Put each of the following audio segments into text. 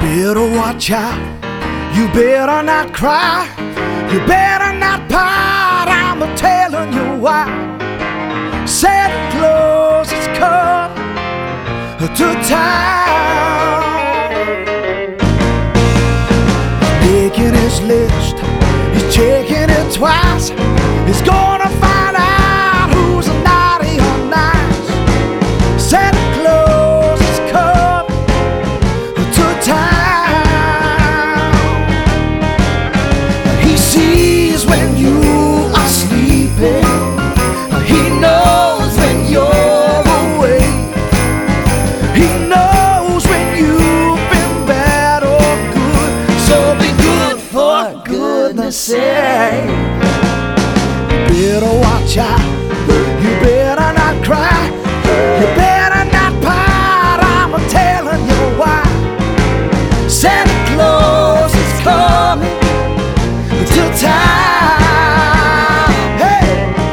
better watch out. You better not cry. You better not pout. I'm telling you why. Santa Claus is coming to town. Making his list, he's checking it twice. He's gonna find out who's naughty or nice. Santa Claus is coming to town. He sees when you are sleeping. He knows when you're awake. He knows when you've been bad or good. So be good for goodness sake. You better watch out. You better not cry. You better not pout. I'm telling you why. Santa Claus is coming to town. Hey!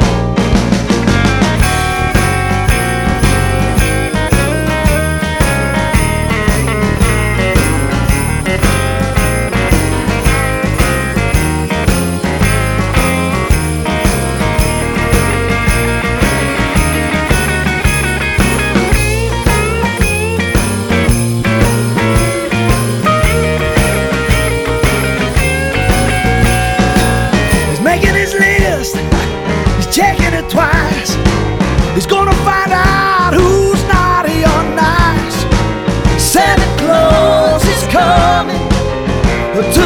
Checking it twice. He's gonna find out who's naughty or nice. Santa Claus is coming to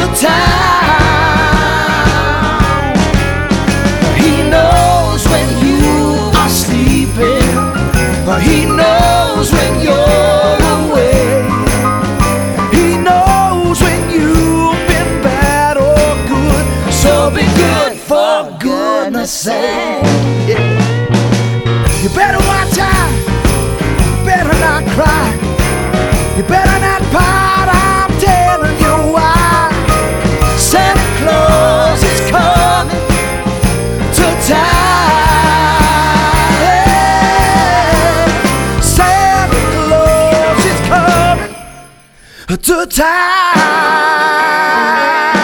town. He knows when you are sleeping. He knows when you're awake. He knows when you've been bad or good. So be good for goodness sake. Yeah. You better watch out. You better not cry. You better not pout. I'm telling you why. Santa Claus is coming to town. Yeah. Santa Claus is coming to town.